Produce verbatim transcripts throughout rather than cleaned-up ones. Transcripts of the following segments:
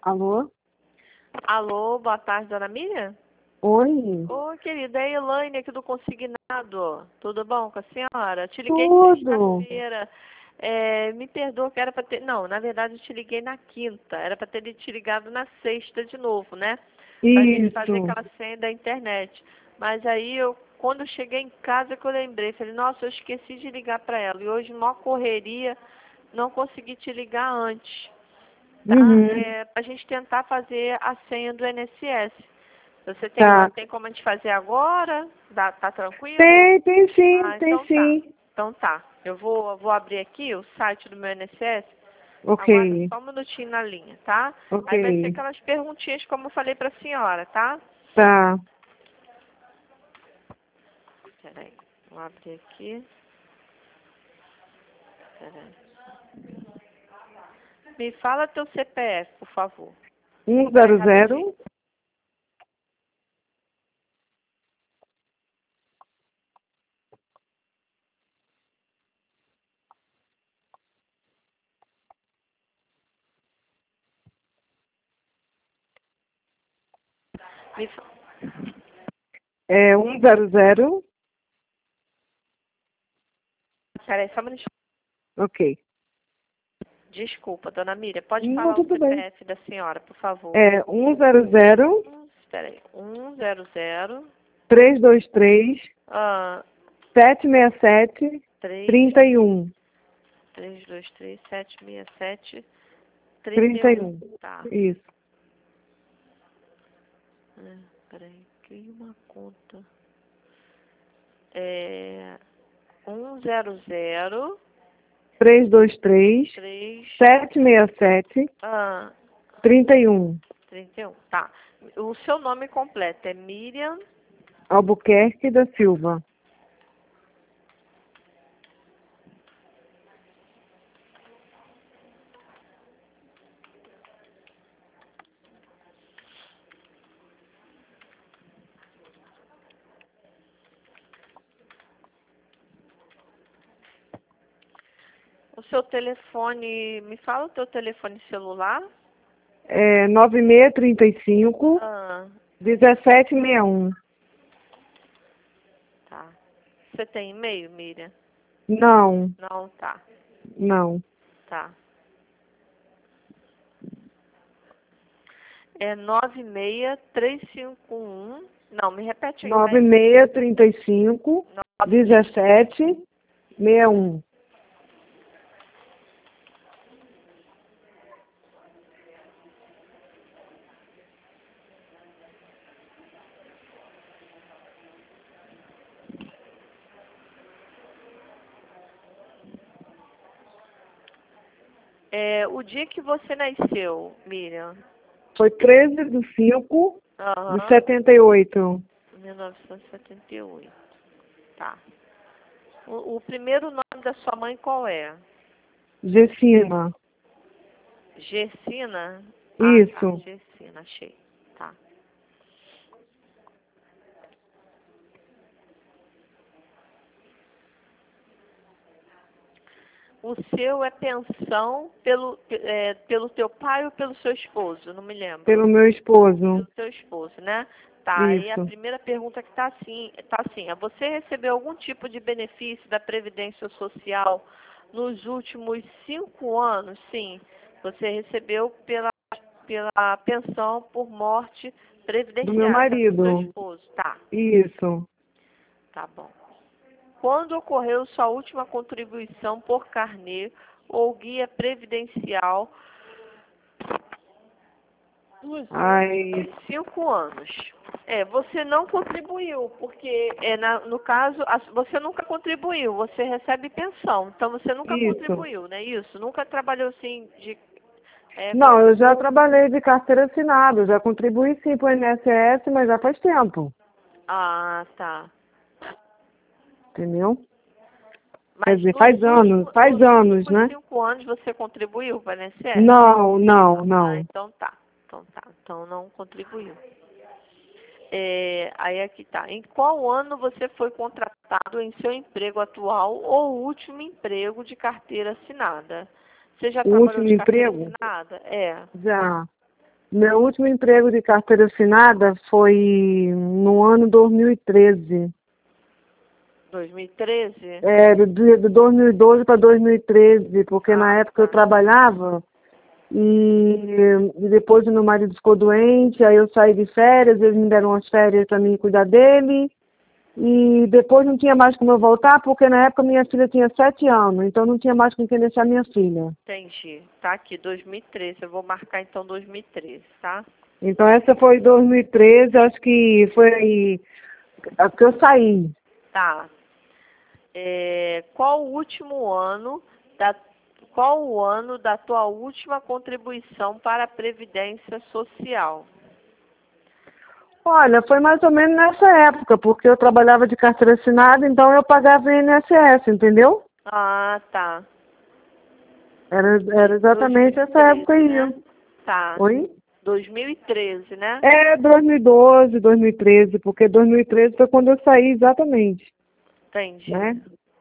Alô? Alô, boa tarde, dona Miriam? Oi? Ô, querida, é a Elaine aqui do Consignado. Tudo bom com a senhora? Te liguei Tudo. sexta-feira. É, me perdoa que era para ter... Não, na verdade eu te liguei na quinta. Era para ter te ligado na sexta de novo, né? Pra gente fazer Isso. aquela senha da internet. Mas aí, eu, quando eu cheguei em casa, que eu lembrei. Falei, nossa, eu esqueci de ligar para ela. E hoje, numa correria, não consegui te ligar antes. Tá? Uhum. É, pra gente tentar fazer a senha do I N S S. Você tem, Tá. tem como a gente fazer agora? Dá, tá tranquilo? Tem, tem sim, Ah, tem então tá. sim. Então tá. Eu vou, vou abrir aqui o site do meu I N S S. Aguarda Ok, só um minutinho na linha, tá? Aí vai ser ok. aquelas perguntinhas como eu falei pra senhora, tá? Tá. Peraí. Vou abrir aqui. Peraí. Me fala teu C P F, por favor. Um Peraí, zero rapidinho. zero. Me fa... É um zero zero. Peraí, só um minutinho. Ok. Desculpa, dona Miriam. Pode Não, falar o tudo bem. C P F da senhora, por favor. É um zero zero. Hum, Espera aí. um zero zero. três dois três. Ah, sete seis sete. três, trinta e um. três, dois, três, sete, seis, sete, trinta e trinta e um. um. Tá. Isso. Ah, peraí, criei uma conta. É. um zero zero. três dois três. três. sete seis sete. Ah, trinta e um. trinta e um. Tá. O seu nome completo é Miriam. Albuquerque da Silva. O seu telefone. Me fala o teu telefone celular. É nove seis três cinco. Ah, dezessete sessenta e um. tá. Você tem e-mail, Miriam? Não, Não, tá. não. Tá. É nove seis três cinco um. Não, me repete aí o nove resto. seis três cinco. nove seis. dezessete sessenta e um. É, o dia que você nasceu, Miriam? Foi treze de cinco de Aham. setenta e oito. mil novecentos e setenta e oito. Tá. O, o primeiro nome da sua mãe qual é? Gessima. Gessina? Ah, tá. Isso. Gessina, achei. Tá. O seu é pensão pelo, é, pelo teu pai ou pelo seu esposo? Não me lembro. Pelo meu esposo. Pelo seu esposo, né? Tá, e a Isso. primeira pergunta que tá assim, tá assim, é, você recebeu algum tipo de benefício da Previdência Social nos últimos cinco anos? Sim, você recebeu pela, pela pensão por morte Do meu previdenciária do seu marido. esposo. Tá, Isso. tá bom. Quando ocorreu sua última contribuição por carnê ou guia previdencial nos Ai. últimos cinco anos? É, você não contribuiu, porque é, na- no caso, a- você nunca contribuiu, você recebe pensão, então você nunca Isso. contribuiu, não é isso? Nunca trabalhou assim de. É, Não, como- eu já trabalhei de carteira assinada. Eu já contribuí sim para o I N S S, mas já faz tempo. Ah, tá. Entendeu? Quer Mas dizer, faz nos anos. últimos, Faz nos anos, últimos né? cinco anos você contribuiu para o I N S S? Não, não, Ah, não. então tá. Então tá. Então não contribuiu. É, aí aqui tá. Em qual ano você foi contratado em seu emprego atual ou último emprego de carteira assinada? Você já O trabalhou último de carteira emprego? assinada? É. Já. Meu último emprego de carteira assinada foi no ano dois mil e treze. dois mil e treze? É, de, de dois mil e doze para dois mil e treze, porque na Ah, época eu tá. trabalhava e, e depois o meu marido ficou doente, aí eu saí de férias, eles me deram umas férias para mim cuidar dele. E depois não tinha mais como eu voltar, porque na época minha filha tinha sete anos, então não tinha mais com quem deixar minha filha. Entendi. Tá aqui, dois mil e treze. Eu vou marcar então dois mil e treze, tá? Então essa foi dois mil e treze, acho que foi a que eu saí. Tá. É, qual o último ano da qual o ano da tua última contribuição para a Previdência Social? Olha, foi mais ou menos nessa época, porque eu trabalhava de carteira assinada, então eu pagava I N S S, entendeu? Ah, tá. Era, era exatamente essa época dois mil e treze, aí. né? Tá. Oi? dois mil e treze, né? É dois mil e doze, dois mil e treze, porque dois mil e treze foi quando eu saí exatamente, Entendi. né?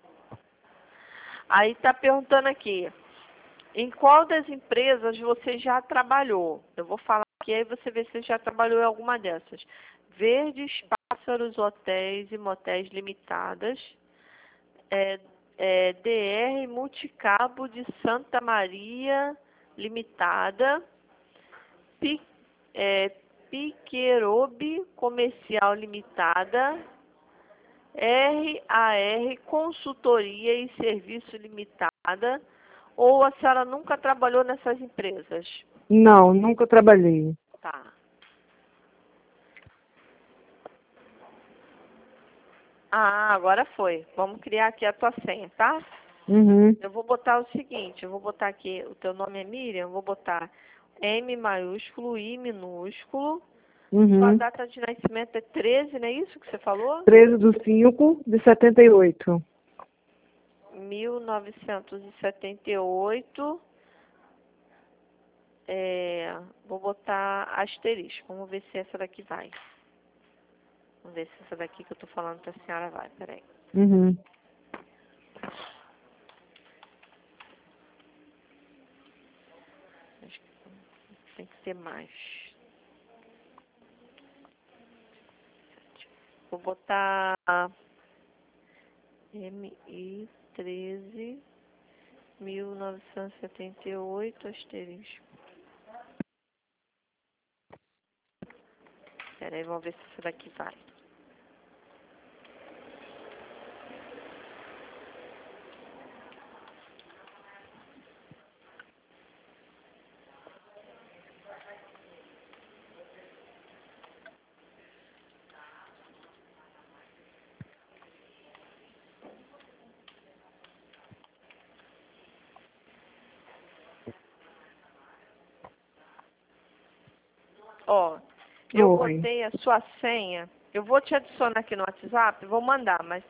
Aí tá perguntando aqui, em qual das empresas você já trabalhou? Eu vou falar aqui, aí você vê se você já trabalhou em alguma dessas. Verdes, Pássaros, Hotéis e Motéis Limitadas, é, é, D R Multicabo de Santa Maria Limitada, Pi, é, Piquerobe Comercial Limitada, R A R Consultoria e Serviço Limitada, ou a senhora nunca trabalhou nessas empresas? Não, nunca trabalhei. Tá. Ah, agora foi. Vamos criar aqui a tua senha, tá? Uhum, Eu vou botar o seguinte, eu vou botar aqui, o teu nome é Miriam, eu vou botar M maiúsculo, I minúsculo, sua uhum. data de nascimento é treze, não é isso que você falou? treze do cinco de setenta e oito. mil novecentos e setenta e oito, é, vou botar asterisco, vamos ver se essa daqui vai. Vamos ver se essa daqui que eu tô falando pra senhora vai, peraí. Uhum. Acho que tem que ser mais. Vou botar M I treze, mil novecentos e setenta e oito, asterisco. Peraí, vamos ver se essa daqui vai. Ó, eu Oi. botei a sua senha. Eu vou te adicionar aqui no WhatsApp, vou mandar, mas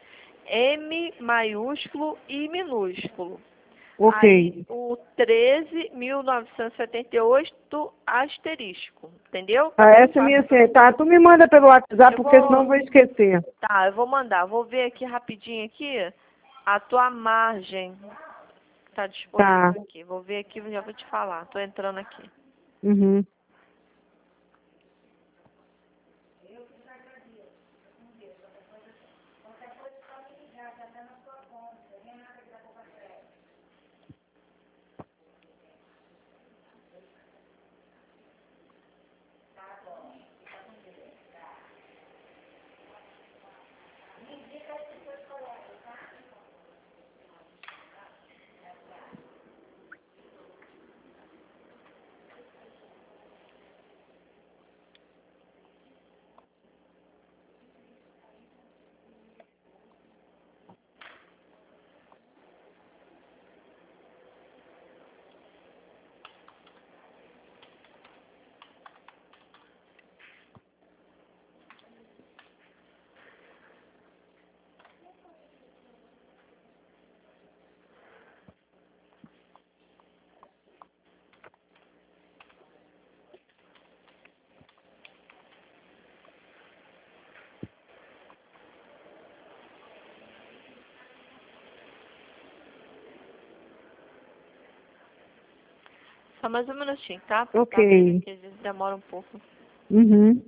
M maiúsculo e minúsculo. Ok. Aí o treze, mil novecentos e setenta e oito, asterisco. Entendeu? Ah, essa é minha senha. Tá, tu me manda pelo WhatsApp, Eu porque senão eu vou. vou esquecer. Tá, eu vou mandar. Vou ver aqui rapidinho aqui a tua margem. Tá Tá. disponível aqui. Vou ver aqui e já vou te falar. Tô entrando aqui. Uhum. Só mais um minutinho, tá? Tá vendo Ok. aqui, às vezes Demora um pouco. Uhum.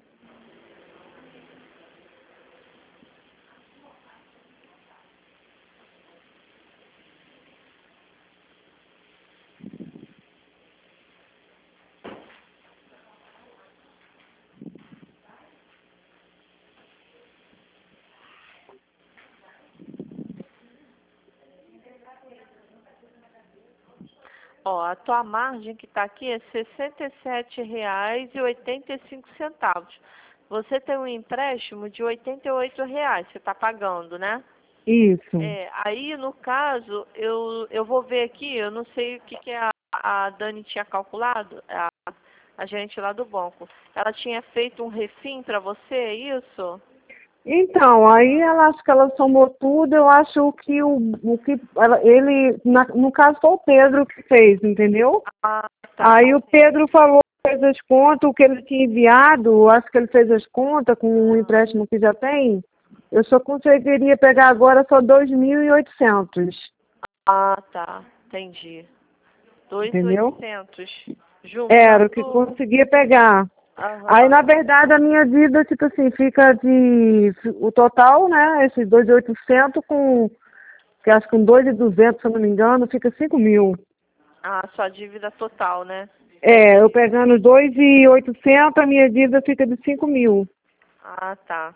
Ó, a tua margem que está aqui é sessenta e sete reais e oitenta e cinco centavos. Você tem um empréstimo de oitenta e oito reais, você está pagando, né? Isso. É, aí, no caso, eu, eu vou ver aqui, eu não sei o que, que a, a Dani tinha calculado, a, a gente lá do banco. Ela tinha feito um refim para você, é isso? Então, aí ela acho que ela somou tudo, eu acho que o, o que ela, ele, na- no caso foi o Pedro que fez, entendeu? Ah, tá. Aí o Pedro falou, fez as contas, o que ele tinha enviado, acho que ele fez as contas com o empréstimo que já tem, eu só conseguiria pegar agora só dois mil e oitocentos, Ah, tá. Entendi. Dois mil e entendeu? oitocentos. Era o que Juntando. conseguia pegar. Aí, Aham. na verdade, a minha dívida, tipo assim, fica de, o total, né, esses dois mil e oitocentos com, que acho que com dois mil e duzentos, se eu não me engano, fica cinco mil. Ah, sua dívida total, né? É, eu pegando dois mil e oitocentos, a minha dívida fica de cinco mil. Ah, tá.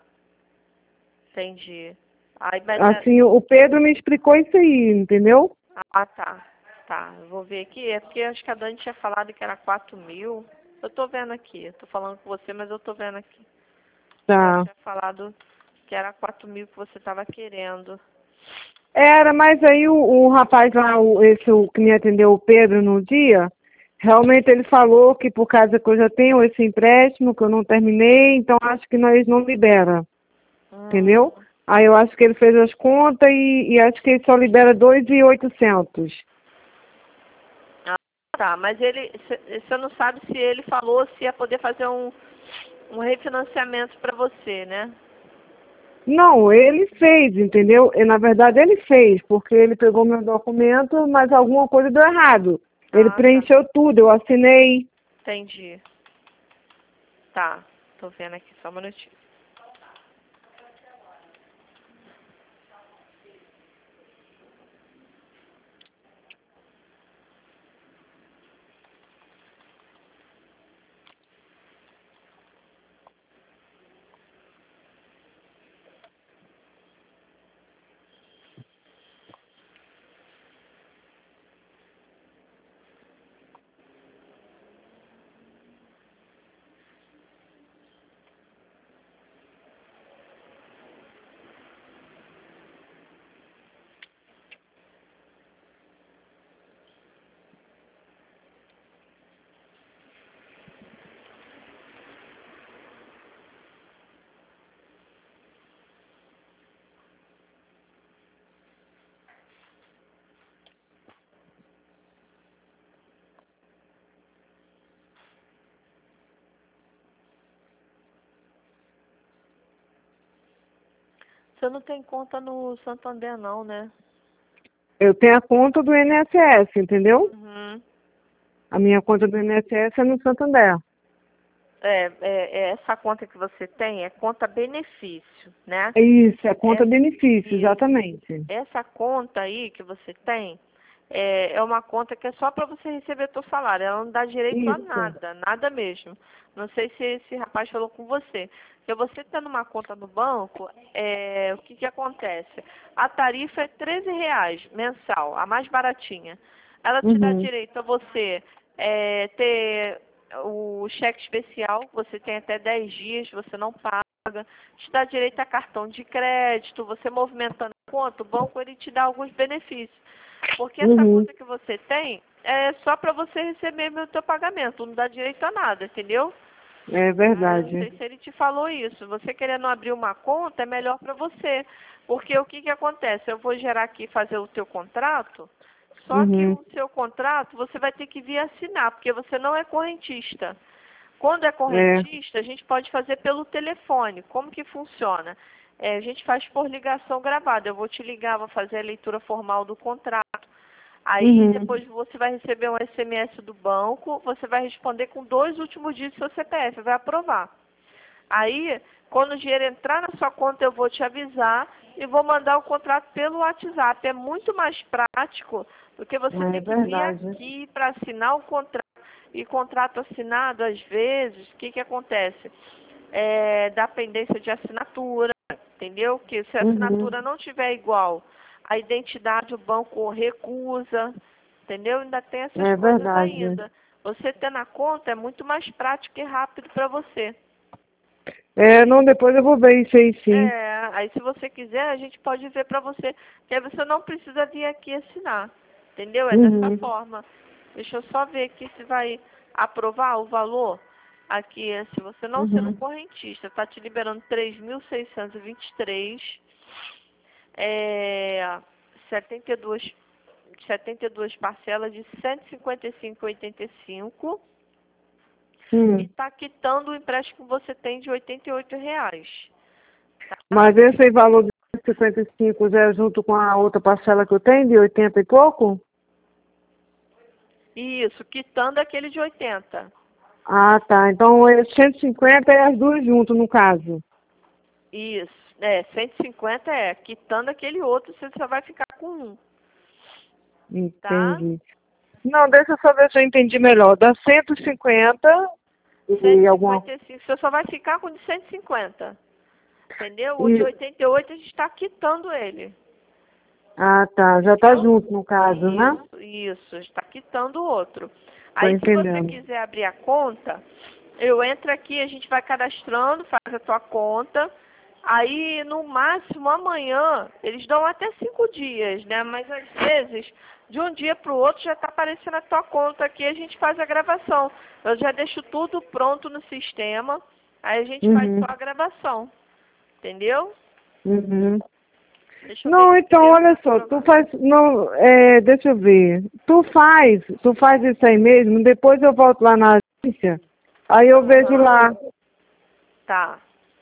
Entendi. Aí, mas é... Assim, o Pedro me explicou isso aí, entendeu? Ah, tá. Tá, eu vou ver aqui. É porque acho que a Dani tinha falado que era quatro mil. Eu tô vendo aqui. Eu tô falando com você, mas eu tô vendo aqui. Ela Tá. tinha falado que era quatro mil que você tava querendo. Era, mas aí o, o rapaz lá, o, esse o, que me atendeu, o Pedro, no dia, realmente ele falou que por causa que eu já tenho esse empréstimo, que eu não terminei, então acho que nós não libera, Hum. entendeu? Aí eu acho que ele fez as contas e, e acho que ele só libera dois mil e oitocentos. Ah, tá. Mas ele... c- Você não sabe se ele falou se ia poder fazer um, um refinanciamento pra você, né? Não, ele fez, entendeu? E, na verdade ele fez, porque ele pegou meu documento, mas alguma coisa deu errado. Ele Ah, tá. preencheu tudo, eu assinei. Entendi. Tá. Tô vendo aqui, só um minutinho. Você não tem conta no Santander, não, né? Eu tenho a conta do I N S S, entendeu? Uhum. A minha conta do I N S S é no Santander. É, é, é, essa conta que você tem é conta benefício, né? É isso, é conta Essa, benefício, isso. exatamente. Essa conta aí que você tem é, é uma conta que é só para você receber seu salário. Ela não dá direito a Isso. nada, nada mesmo. Não sei se esse rapaz falou com você. Porque você tendo uma conta no banco, é, o que, que acontece? A tarifa é treze reais mensal, a mais baratinha. Ela te dá Uhum. direito a você é, ter o cheque especial, você tem até dez dias, você não paga. Te dá direito a cartão de crédito, você movimentando a conta, o banco ele te dá alguns benefícios. Porque essa Uhum. conta que você tem é só para você receber o teu pagamento, não dá direito a nada, entendeu? É Ah, eu não verdade. sei se ele te falou isso. Você querendo abrir uma conta é melhor para você. Porque o que que acontece? Eu vou gerar aqui, fazer o teu contrato, só que Uhum. o seu contrato você vai ter que vir assinar, porque você não é correntista. Quando é É. correntista, a gente pode fazer pelo telefone. Como que funciona? É, a gente faz por ligação gravada. Eu vou te ligar, vou fazer a leitura formal do contrato. Aí Uhum. depois você vai receber um S M S do banco, você vai responder com dois últimos dígitos do seu C P F, vai aprovar. Aí, quando o dinheiro entrar na sua conta, eu vou te avisar e vou mandar o contrato pelo WhatsApp. É muito mais prático do que você É ter que vir verdade. aqui para assinar o contrato. E contrato assinado, às vezes, o que, que acontece? É, dá pendência de assinatura, entendeu? Que se a Uhum. assinatura não tiver igual, a identidade o banco recusa, entendeu? Ainda tem essas É coisas verdade. ainda. Você ter na conta é muito mais prático e rápido para você. É, não, depois eu vou ver isso aí sim. É, aí se você quiser, a gente pode ver para você, que aí você não precisa vir aqui assinar, entendeu? É dessa Uhum. forma. Deixa eu só ver aqui se vai aprovar o valor. Aqui, se você não sendo Uhum. correntista, está te liberando três mil seiscentos e vinte e três, é, setenta e duas, setenta e duas parcelas de cento e cinquenta e cinco vírgula oitenta e cinco e Hum. está quitando o empréstimo que você tem de oitenta e oito reais. Tá? Mas esse aí valor de cinquenta e cinco já é junto com a outra parcela que eu tenho, de oitenta e pouco? Isso, quitando aquele de oitenta. Ah, tá. Então é cento e cinquenta é as duas juntas, no caso. Isso, é, cento e cinquenta é, quitando aquele outro, você só vai ficar com um, tá? Entendi. Não, deixa eu só ver se eu entendi melhor. Dá cento e cinquenta e alguma. cento e cinquenta e cinco, você só vai ficar com o de cento e cinquenta, entendeu? O de E... oitenta e oito a gente está quitando ele, Ah, tá. Já tá entendeu? junto, no caso, né? Isso, isso, está quitando o outro. Tô Aí se você entendendo. quiser abrir a conta, eu entro aqui, a gente vai cadastrando, faz a tua conta. Aí, no máximo, amanhã, eles dão até cinco dias, né? Mas, às vezes, de um dia para o outro, já está aparecendo a tua conta aqui, a gente faz a gravação. Eu já deixo tudo pronto no sistema, aí a gente faz Uhum. só a gravação, entendeu? Uhum. Deixa eu ver Não, aqui então, primeiro olha para só, tu aprovar. faz, não, é, deixa eu ver, tu faz, tu faz isso aí mesmo, depois eu volto lá na agência, aí eu vejo Aham, lá. tá.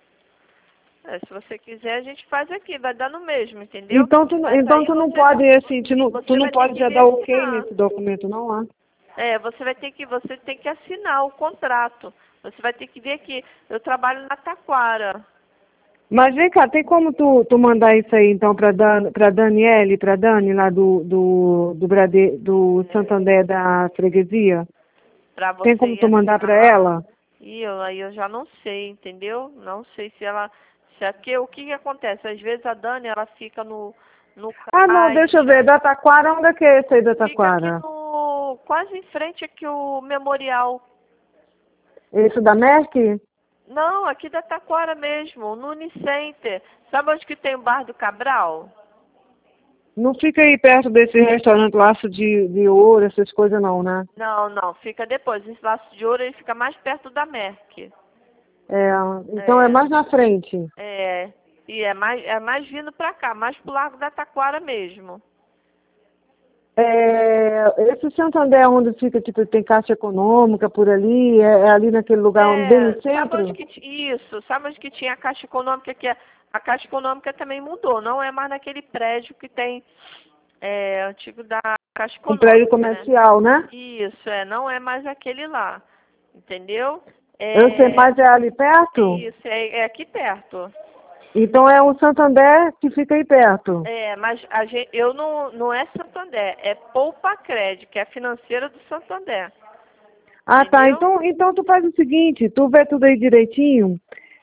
É, se você quiser, a gente faz aqui, vai dar no mesmo, entendeu? Então tu, Mas então aí tu não você, pode, assim, tu não, tu você não vai ter pode que já vir dar ok assinar. nesse documento, não, lá. É, você vai ter que, você tem que assinar o contrato. Você vai ter que vir aqui. Eu trabalho na Taquara. Mas vem cá, tem como tu, tu mandar isso aí, então, pra, Dan, pra Daniele, pra Dani, lá do, do, do, Brade, do Santander da freguesia? Pra Tem você como ir tu mandar pra assinar. ela? E eu, aí eu já não sei, entendeu? Não sei se ela. Se é porque o que que acontece? Às vezes a Dani, ela fica no, no Ah, não, deixa eu ver, caixa. da Taquara, onde é que é esse aí da Fica aqui Taquara? no. Quase em frente aqui o memorial. Esse da Merck? Não, aqui da Taquara mesmo, no Unicenter. Sabe onde que tem o Bar do Cabral? Não fica aí perto desse restaurante Laço de, de Ouro, essas coisas não, né? Não, não, fica depois. Esse laço de ouro ele fica mais perto da Merck. É, então é É, mais na frente. é. E é mais, é mais vindo pra cá, mais pro Largo da Taquara mesmo. É, esse Santander onde fica, tipo, tem Caixa Econômica por ali, é, é ali naquele lugar bem É, no sabe onde centro? que ti- isso, sabe onde que tinha a Caixa Econômica, que é, a Caixa Econômica também mudou, não é mais naquele prédio que tem é, antigo da Caixa Um prédio Econômica, né? comercial, né? Isso, é, não é mais aquele lá, entendeu? Eu sei É, mais é ali perto? isso, é, é aqui perto. Então é um Santander que fica aí perto. É, mas a gente, eu não, não é Santander, é Poupa Crédito, que é a financeira do Santander. Ah, tá. Entendeu? Então, então tu faz o seguinte, tu vê tudo aí direitinho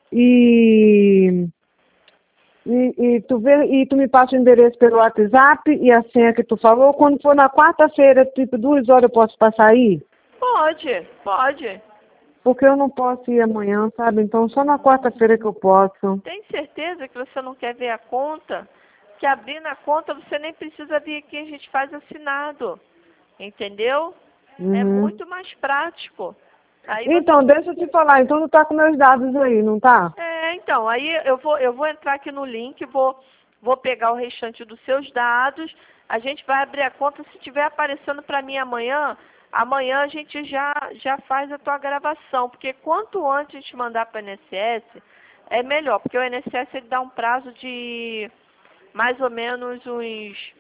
e E, e, tu vê, e tu me passa o endereço pelo WhatsApp e a senha que tu falou. Quando for na quarta-feira, tipo duas horas, eu posso passar aí? Pode, pode. Porque eu não posso ir amanhã, sabe? Então só na quarta-feira que eu posso. Tem certeza que você não quer ver a conta? Que abrindo a conta você nem precisa vir aqui, a gente faz assinado. Entendeu? É Uhum. muito mais prático. Aí você Então, não deixa eu te falar. Então tu tá com meus dados aí, não tá? É, então, aí eu vou, eu vou entrar aqui no link, vou, vou pegar o restante dos seus dados, a gente vai abrir a conta, se estiver aparecendo para mim amanhã, amanhã a gente já, já faz a tua gravação, porque quanto antes a gente mandar para o I N S S, é melhor, porque o I N S S ele dá um prazo de mais ou menos uns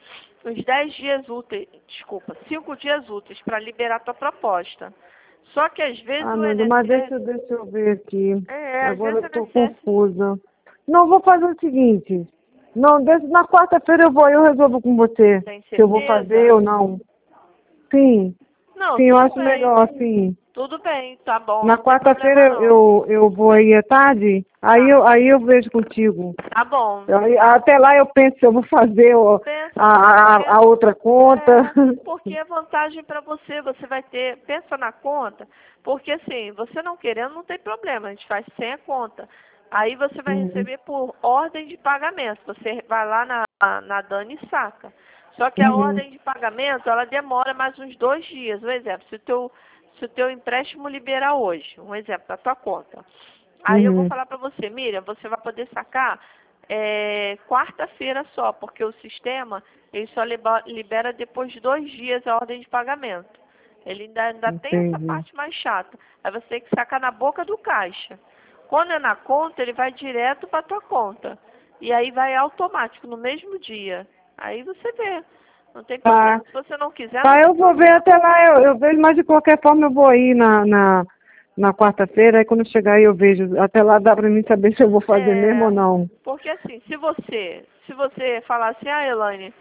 uns dez dias úteis, desculpa, cinco dias úteis para liberar a tua proposta. Só que às vezes Ah, o mas, I N mas S S... deixa, deixa eu ver aqui. É, às Agora vezes eu o estou I N S S... confusa. Não, vou fazer o seguinte. Não, deixa, na quarta-feira eu vou, eu resolvo com você. Tem Se eu vou certeza? fazer ou não. Sim. Não, Sim, eu tudo acho bem. melhor, sim. Tudo bem, tá bom. Na Não tem quarta-feira problema, não. eu, eu vou aí à tarde, aí, Tá. eu, aí eu vejo contigo. Tá bom. Aí, até lá eu penso se eu vou fazer o- Pensa, a, a, a outra conta. É, porque é vantagem para você, você vai ter, pensa na conta, porque assim, você não querendo não tem problema, a gente faz sem a conta. Aí você vai Uhum. receber por ordem de pagamento, você vai lá na, na Dani e saca. Só que a Uhum. ordem de pagamento, ela demora mais uns dois dias, um exemplo, se o teu, se o teu empréstimo liberar hoje, um exemplo, da tua conta. Aí eu vou Uhum. falar para você, Miriam, você vai poder sacar é, quarta-feira só, porque o sistema ele só liba- libera depois de dois dias a ordem de pagamento. Ele ainda, ainda tem essa Entendi. parte mais chata. Aí você tem que sacar na boca do caixa. Quando é na conta, ele vai direto para tua conta. E aí vai automático, no mesmo dia. Aí você vê. Não tem problema. Tá. Se você não quiser, não Tá, tem eu vou ver problema. até lá, eu, eu vejo, mas de qualquer forma eu vou aí na, na, na quarta-feira, aí quando eu chegar aí eu vejo. Até lá dá pra mim saber se eu vou fazer mesmo É, ou não. porque assim, se você, se você falar assim, ah, Elaine,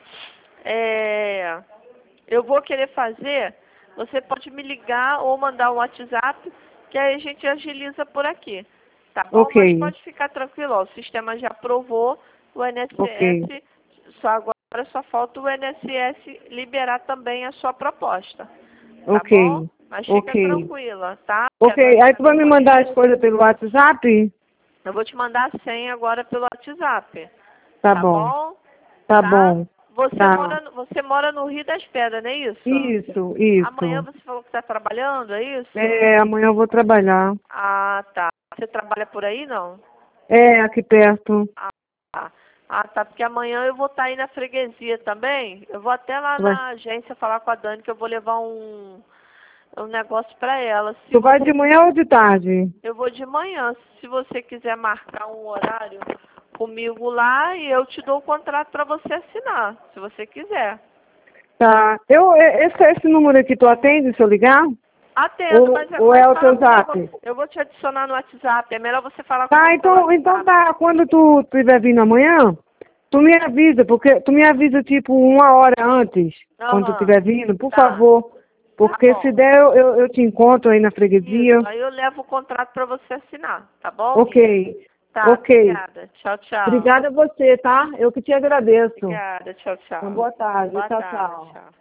é, eu vou querer fazer, você pode me ligar ou mandar um WhatsApp, que aí a gente agiliza por aqui, tá bom? Mas Ok, pode ficar tranquilo, ó, o sistema já aprovou, o ok, I N S S, só agora só falta o I N S S liberar também a sua proposta, tá bom? ok, Mas fica ok. tranquila, tá? Que a Ok, Dani aí vai tu vai me acompanhar. mandar as coisas pelo WhatsApp? Eu vou te mandar a senha agora pelo WhatsApp. Tá Tá bom, bom? tá Tá? bom, Você tá. mora, no- você mora no Rio das Pedras, não é isso? Isso, Amanhã isso. você falou que está trabalhando, é isso? É, amanhã eu vou trabalhar. Ah, tá. Você trabalha por aí, não? É, aqui perto. Ah, tá. Ah, tá. Porque amanhã eu vou estar aí na freguesia também. Eu vou até lá Tu vai, na agência falar com a Dani que eu vou levar um, um negócio para ela. Se tu vai de você, manhã ou de tarde? eu vou de manhã. Se você quiser marcar um horário comigo lá, e eu te dou o contrato para você assinar, se você quiser. Tá. Eu, é- esse, esse número aqui tu atende se eu ligar? Atendo, Ou, mas, ou mas é o fala teu comigo. zap? Eu vou te adicionar no WhatsApp. É melhor você falar Tá, comigo pelo então, então WhatsApp. tá. Quando tu estiver vindo amanhã, tu me avisa, porque tu me avisa tipo uma hora antes, quando tu Aham. estiver vindo, por Tá. favor. Tá Porque se bom. der, eu, eu, eu te encontro aí na freguesia. Isso. Aí eu levo o contrato para você assinar. Tá bom, Miriam? Ok, Tá. ok. Obrigada. Tchau, tchau. Obrigada a você, tá? Eu que te agradeço. Obrigada. Tchau, Uma tchau. boa tarde. Boa Tchau, tarde. tchau. Tchau.